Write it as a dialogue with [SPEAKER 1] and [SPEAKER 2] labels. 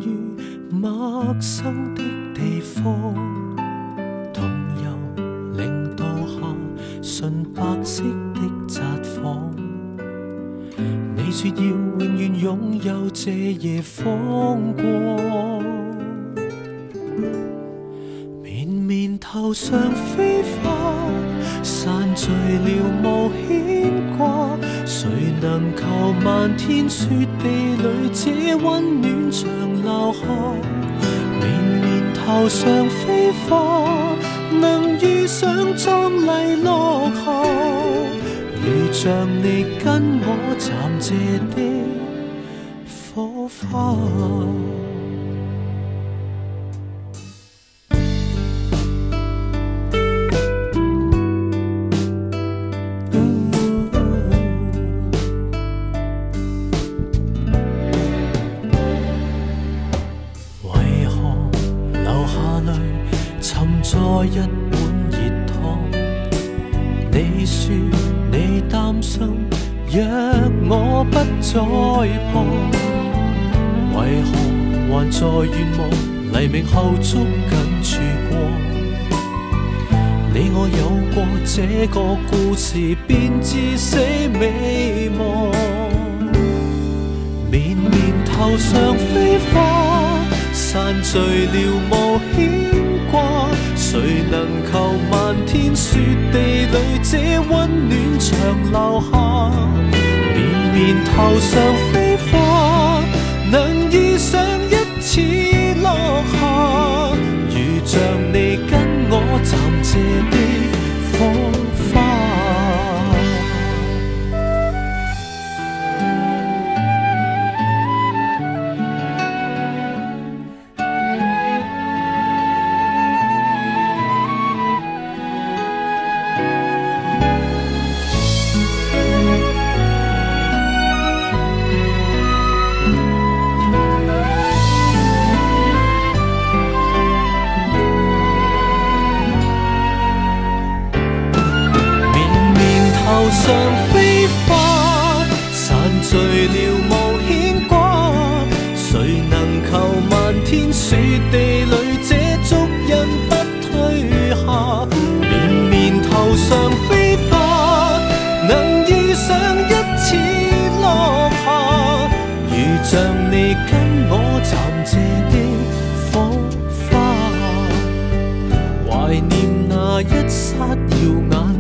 [SPEAKER 1] 於陌生的地方，同遊零度下純白色的札幌。你說要永遠擁有這夜風光，綿綿頭上飛花，散聚了無牽掛。誰能求漫天雪地裏這溫暖長留下？綿綿頭上飛花，能遇上壯麗落霞，如像你跟我暫借的火花。一碗熱湯，你說你擔心，若我不在旁，為何還在願望黎明後捉緊曙光？你我有過這個故事，便至死未忘。綿綿頭上飛花，散聚了無牽掛。誰能求漫天雪地裏這溫暖長留下？綿綿頭上飛花，能遇上一次落霞，如像你跟我暫借的火花。頭上飛花，散聚了無牽掛。誰能求漫天雪地裏這足印不退下？綿綿頭上飛花，能遇上一次落霞，如像你跟我暫借的火花。懷念那一剎耀眼